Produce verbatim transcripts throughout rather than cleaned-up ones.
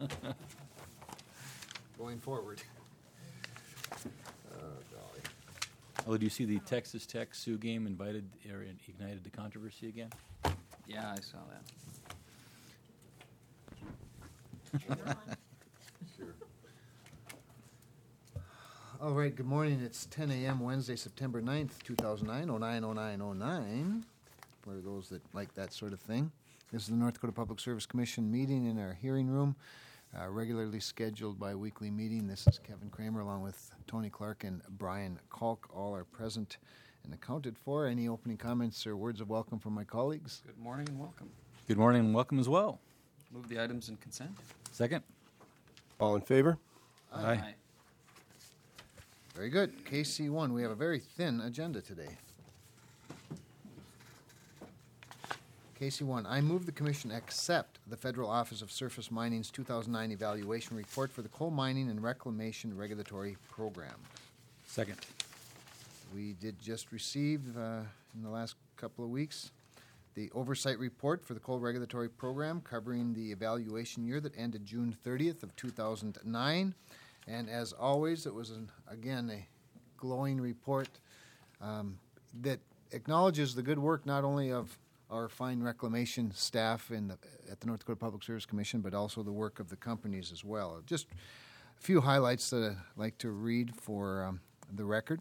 going forward. Oh, golly. Oh, do you see the Texas Tech Sioux game invited or ignited the controversy again? Yeah, I saw that. Sure. All right, good morning. It's ten a.m. Wednesday, September ninth, two thousand nine, oh nine oh nine oh nine, for those that like that sort of thing. This is the North Dakota Public Service Commission meeting in our hearing room, uh, regularly scheduled bi-weekly meeting. This is Kevin Kramer along with Tony Clark and Brian Kalk. All are present and accounted for. Any opening comments or words of welcome from my colleagues? Good morning and welcome. Good morning and welcome as well. Move the items in consent. Second? All in favor? Aye. Very good. K C one, we have a very thin agenda today. K C one, I move the Commission accept the Federal Office of Surface Mining's two thousand nine evaluation report for the Coal Mining and Reclamation Regulatory Program. Second? We did just receive, uh, in the last couple of weeks, the oversight report for the Coal Regulatory Program covering the evaluation year that ended June thirtieth of two thousand nine. And as always, it was, an, again, a glowing report um, that acknowledges the good work not only of our fine reclamation staff in the, at the North Dakota Public Service Commission, but also the work of the companies as well. Just a few highlights that I'd like to read for um, the record.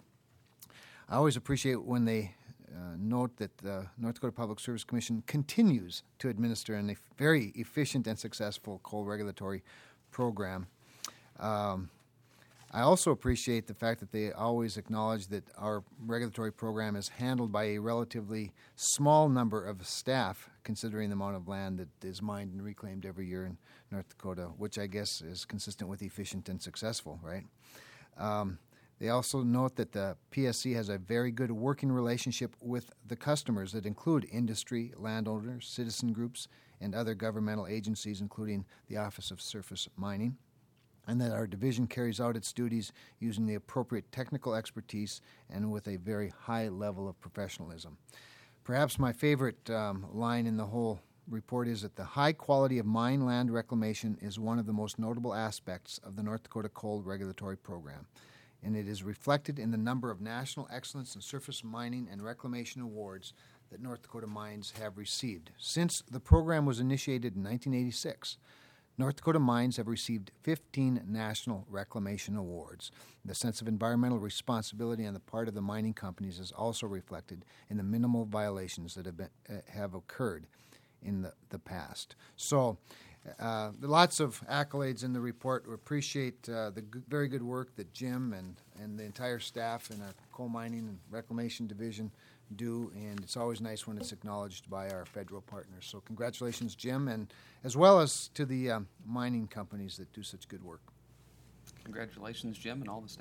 I always appreciate when they uh, note that the North Dakota Public Service Commission continues to administer a e- very efficient and successful coal regulatory program. Um, I also appreciate the fact that they always acknowledge that our regulatory program is handled by a relatively small number of staff, considering the amount of land that is mined and reclaimed every year in North Dakota, which I guess is consistent with efficient and successful, right? Um, they also note that the P S C has a very good working relationship with the customers that include industry, landowners, citizen groups, and other governmental agencies, including the Office of Surface Mining, and that our division carries out its duties using the appropriate technical expertise and with a very high level of professionalism. Perhaps my favorite um, line in the whole report is that the high quality of mine land reclamation is one of the most notable aspects of the North Dakota Coal Regulatory Program, and it is reflected in the number of National Excellence in Surface Mining and Reclamation Awards that North Dakota mines have received. Since the program was initiated in nineteen eighty-six, North Dakota mines have received fifteen national reclamation awards. The sense of environmental responsibility on the part of the mining companies is also reflected in the minimal violations that have been, uh, have occurred in the, the past. So, uh, lots of accolades in the report. We appreciate uh, the g- very good work that Jim and, and the entire staff in our coal mining and reclamation division do, and it's always nice when it's acknowledged by our federal partners. So congratulations, Jim, and as well as to the um, mining companies that do such good work. Congratulations, Jim, and all the staff.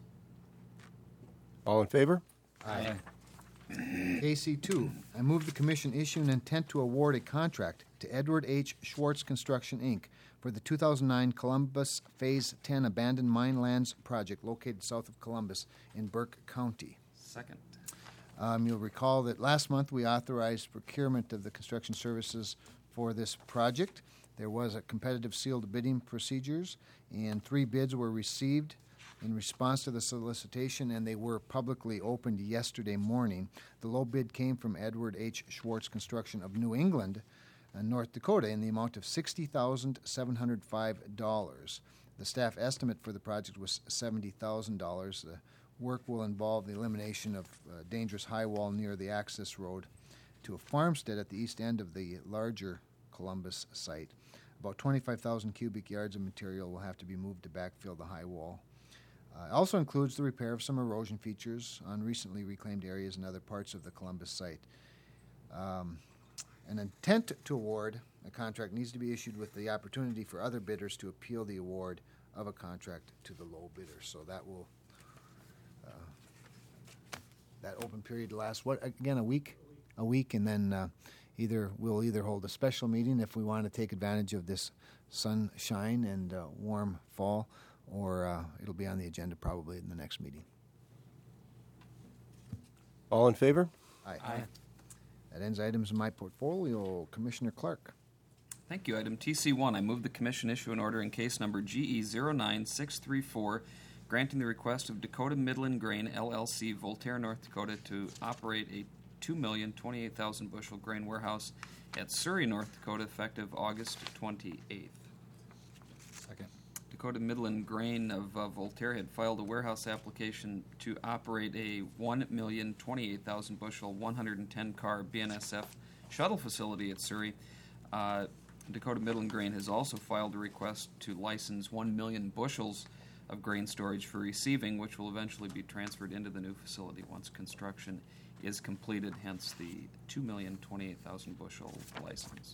All in favor? Aye. K C two, I move the Commission issue an intent to award a contract to Edward H. Schwartz Construction, Incorporated for the two thousand nine Columbus Phase ten Abandoned Mine Lands Project located south of Columbus in Burke County. Second. Um, you'll recall that last month we authorized procurement of the construction services for this project. There was a competitive sealed bidding procedures, and three bids were received in response to the solicitation, and they were publicly opened yesterday morning. The low bid came from Edward H. Schwartz Construction of New England, uh, North Dakota, in the amount of sixty thousand seven hundred five dollars. The staff estimate for the project was seventy thousand dollars. The work will involve the elimination of uh, dangerous high wall near the access road to a farmstead at the east end of the larger Columbus site. About twenty-five thousand cubic yards of material will have to be moved to backfill the high wall. Uh, it also includes the repair of some erosion features on recently reclaimed areas and other parts of the Columbus site. Um, an intent to award a contract needs to be issued with the opportunity for other bidders to appeal the award of a contract to the low bidder. So that will that open period lasts, what, again, a week? A week, and then uh, either we'll either hold a special meeting if we want to take advantage of this sunshine and uh, warm fall, or uh, it'll be on the agenda probably in the next meeting. All in favor? Aye. That ends items in my portfolio. Commissioner Clark. Thank you. Item T C one, I move the commission issue an order in case number G E zero nine six three four, granting the request of Dakota Midland Grain L L C, Voltaire, North Dakota, to operate a two million twenty-eight thousand bushel grain warehouse at Surrey, North Dakota, effective August twenty-eighth. Second. Dakota Midland Grain of uh, Voltaire had filed a warehouse application to operate a one million twenty-eight thousand bushel, one hundred ten car B N S F shuttle facility at Surrey. Uh, Dakota Midland Grain has also filed a request to license one million bushels of grain storage for receiving, which will eventually be transferred into the new facility once construction is completed, hence the two million twenty-eight thousand bushel license.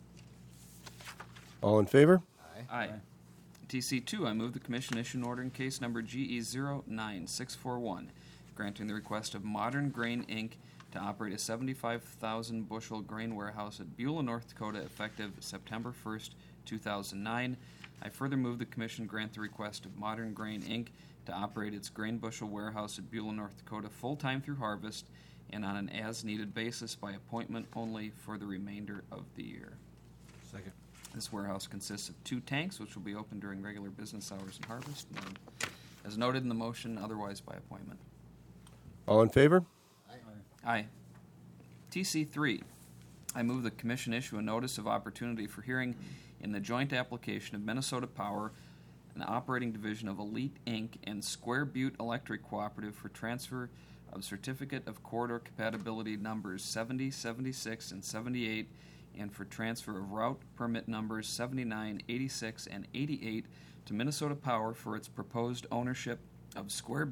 All in favor? Aye. Aye. T C two, I move the commission issue an order in case number G E zero nine six four one, granting the request of Modern Grain, Incorporated to operate a seventy-five thousand bushel grain warehouse at Beulah, North Dakota, effective September first, two thousand nine. I further move the commission grant the request of Modern Grain, Incorporated to operate its grain bushel warehouse at Beulah, North Dakota, full-time through harvest and on an as-needed basis by appointment only for the remainder of the year. Second. This warehouse consists of two tanks, which will be open during regular business hours and harvest, and then, as noted in the motion, otherwise by appointment. All in favor? Aye. T C three, I move the commission issue a notice of opportunity for hearing in the joint application of Minnesota Power, an operating division of Elite Incorporated, and Square Butte Electric Cooperative for transfer of Certificate of Corridor Compatibility numbers seventy, seventy-six, and seventy-eight, and for transfer of route permit numbers seventy-nine, eighty-six, and eighty-eight to Minnesota Power for its proposed ownership of Square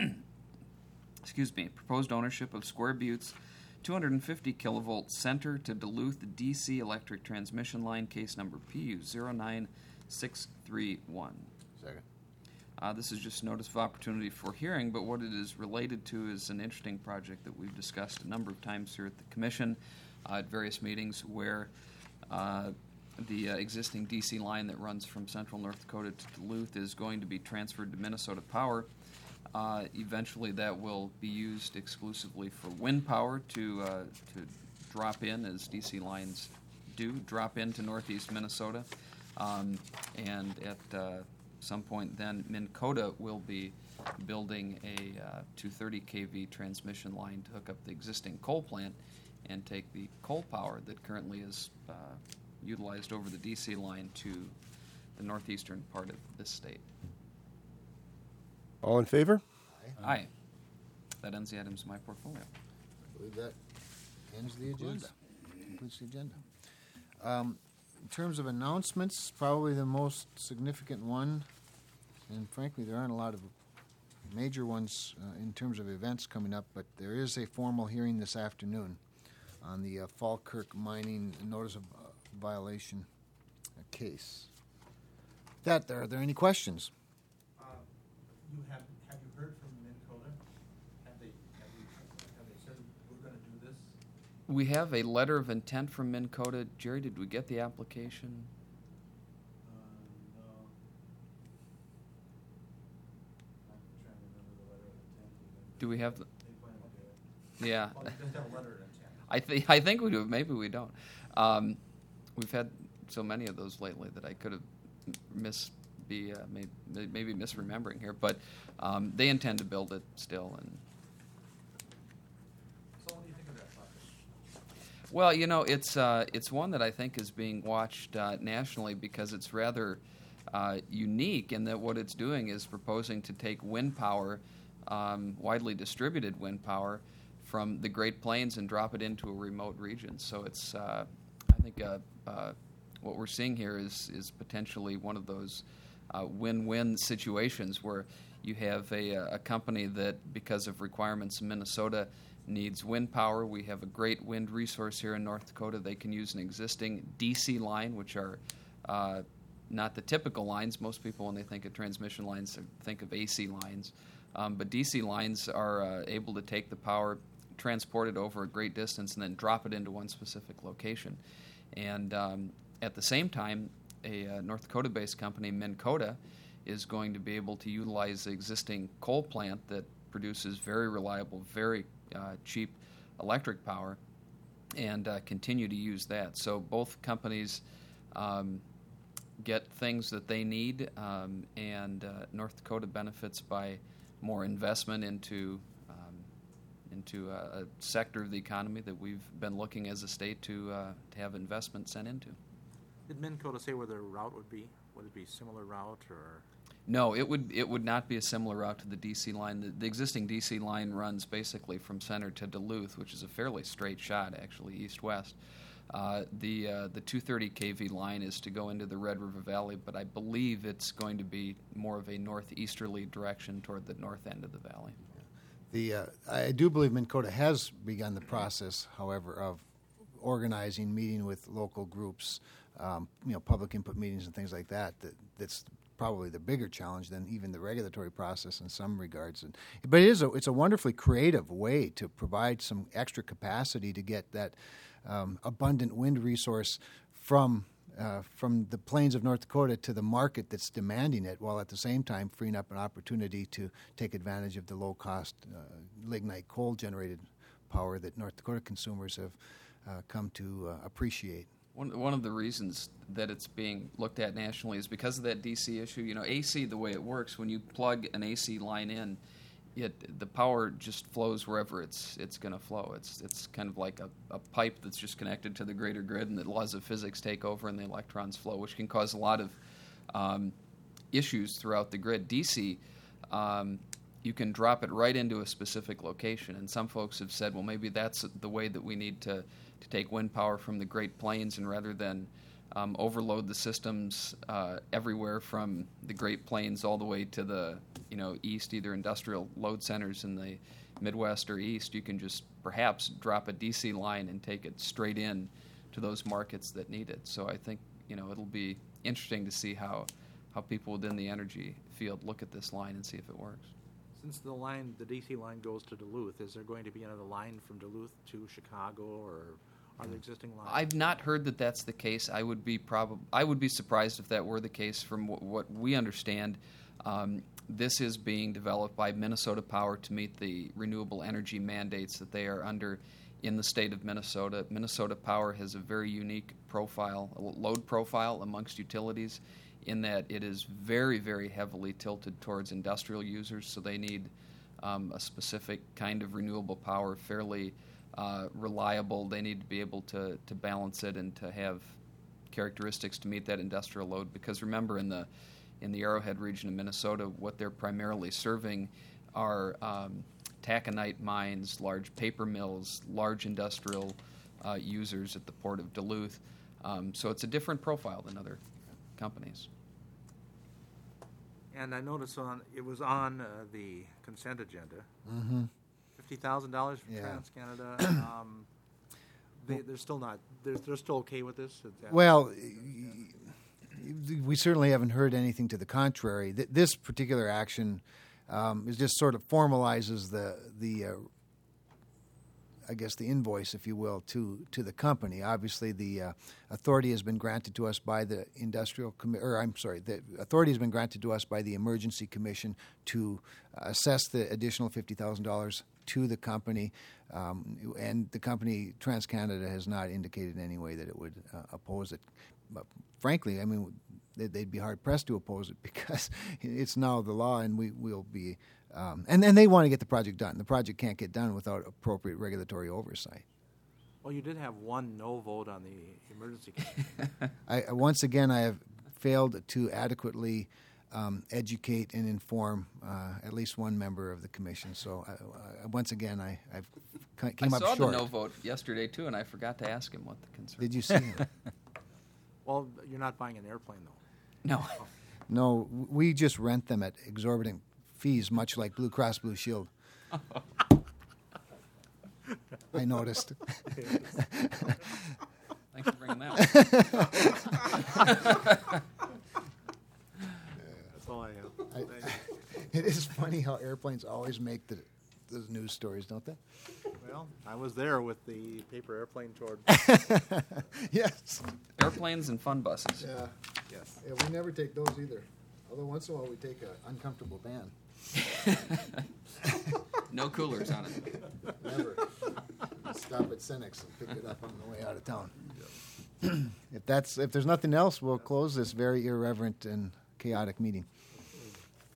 excuse me, proposed ownership of Square Butte's two hundred fifty kilovolt center to Duluth D C electric transmission line, case number P U zero nine six three one. Second. Uh, this is just notice of opportunity for hearing, but what it is related to is an interesting project that we've discussed a number of times here at the Commission uh, at various meetings, where uh, the uh, existing D C line that runs from central North Dakota to Duluth is going to be transferred to Minnesota Power. Uh, eventually that will be used exclusively for wind power to, uh, to drop in, as D C lines do, drop into northeast Minnesota. Um, and at uh, some point then, Minkota will be building a uh, two hundred thirty kilovolt transmission line to hook up the existing coal plant and take the coal power that currently is uh, utilized over the D C line to the northeastern part of this state. All in favor? Aye. That ends the items in my portfolio. I believe that ends the agenda, concludes the agenda. Um, in terms of announcements, probably the most significant one, and frankly, there aren't a lot of major ones uh, in terms of events coming up, but there is a formal hearing this afternoon on the uh, Falkirk Mining Notice of uh, Violation uh, case. That, are there any questions? Uh, You have, have you heard from Minnesota? Have they, have you, have they said we're gonna do this? We have a letter of intent from Minkota. Jerry, did we get the application? Uh, no. I'm trying to remember the letter of intent. Do we have the, They plan to do it. yeah. Oh, you just have a letter of intent. I think I think we do. Maybe we don't. Um, we've had so many of those lately that I could have miss be uh, may, maybe misremembering here. But um, they intend to build it still. And So what do you think of that project? well, you know, it's uh, it's one that I think is being watched uh, nationally because it's rather uh, unique in that what it's doing is proposing to take wind power, um, widely distributed wind power, from the Great Plains and drop it into a remote region. So it's, uh, I think, uh, uh, what we're seeing here is is potentially one of those uh, win-win situations where you have a, a company that, because of requirements in Minnesota, needs wind power. We have a great wind resource here in North Dakota. They can use an existing D C line, which are uh, not the typical lines. Most people, when they think of transmission lines, think of A C lines. Um, but D C lines are uh, able to take the power, transport it over a great distance, and then drop it into one specific location. And um, at the same time, a uh, North Dakota-based company, Minkota, is going to be able to utilize the existing coal plant that produces very reliable, very uh, cheap electric power, and uh, continue to use that. So both companies um, get things that they need, um, and uh, North Dakota benefits by more investment into um, into a, a sector of the economy that we've been looking as a state to uh, to have investment sent into. Did Minn Kota say where their route would be? Would it be similar route or? No, it would it would not be a similar route to the D C line. The, the existing D C line runs basically from Center to Duluth, which is a fairly straight shot, actually, east-west. Uh, the uh, the two thirty K V line is to go into the Red River Valley, but I believe it's going to be more of a northeasterly direction toward the north end of the valley. The uh, I do believe Minn Kota has begun the process, however, of organizing, meeting with local groups, um, you know, public input meetings and things like that. That that's probably the bigger challenge than even the regulatory process in some regards. And, but it is a, it's a wonderfully creative way to provide some extra capacity to get that um, abundant wind resource from uh, from the plains of North Dakota to the market that's demanding it, while at the same time freeing up an opportunity to take advantage of the low-cost uh, lignite coal-generated power that North Dakota consumers have uh, come to uh, appreciate. One, one of the reasons that it's being looked at nationally is because of that D C issue. You know, A C, the way it works, when you plug an A C line in, it the power just flows wherever it's it's going to flow. It's it's kind of like a, a pipe that's just connected to the greater grid, and the laws of physics take over, and the electrons flow, which can cause a lot of um, issues throughout the grid. D C, um, you can drop it right into a specific location, and some folks have said, well, maybe that's the way that we need to, to take wind power from the Great Plains, and rather than um, overload the systems uh, everywhere from the Great Plains all the way to the you know east, either industrial load centers in the Midwest or east, you can just perhaps drop a D C line and take it straight in to those markets that need it. So I think you know it'll be interesting to see how how people within the energy field look at this line and see if it works. Since the line, the D C line goes to Duluth, is there going to be another line from Duluth to Chicago, or are there existing lines? I've not heard that that's the case. I would be prob- I would be surprised if that were the case. From w- what we understand, um, this is being developed by Minnesota Power to meet the renewable energy mandates that they are under in the state of Minnesota. Minnesota Power has a very unique profile, a load profile amongst utilities, in that it is very, very heavily tilted towards industrial users, so they need um, a specific kind of renewable power, fairly uh, reliable. They need to be able to, to balance it and to have characteristics to meet that industrial load. Because remember, in the in the Arrowhead region of Minnesota, what they're primarily serving are um, taconite mines, large paper mills, large industrial uh, users at the port of Duluth. Um, so it's a different profile than other companies. And I noticed on, it was on uh, the consent agenda, Mm-hmm. fifty thousand dollars from Yeah. TransCanada. um, they, they're still not, they're, they're still okay with this? Is that- Well, y- y- we certainly haven't heard anything to the contrary. Th- This particular action um, is just sort of formalizes the the uh, I guess the invoice, if you will, to to the company. Obviously, the uh, authority has been granted to us by the industrial commi- or I'm sorry, the authority has been granted to us by the Emergency Commission to uh, assess the additional fifty thousand dollars to the company, um, and the company TransCanada has not indicated in any way that it would uh, oppose it. But frankly, I mean, they- they'd be hard pressed to oppose it because it's now the law, and we will be. Um, and then they want to get the project done. The project can't get done without appropriate regulatory oversight. Well, you did have one no vote on the emergency commission. I, once again, I have failed to adequately um, educate and inform uh, at least one member of the commission. So uh, uh, once again, I I've c- came I up saw short. the no vote yesterday, too, and I forgot to ask him what the concern Did you see it? Well, you're not buying an airplane, though. No. No, we just rent them at exorbitant fees, much like Blue Cross Blue Shield. I noticed. Thanks for bringing that up. That's all I have. I, it is funny how airplanes always make the, the news stories, don't they? Well, I was there with the paper airplane toward. Yes. Airplanes and fun buses. Yeah. Yes. Yeah, we never take those either. Although once in a while we take an uncomfortable van. No coolers on it. Never. Stop at Cenex and pick it up on the way out of town. If that's if there's nothing else, we'll close this very irreverent and chaotic meeting.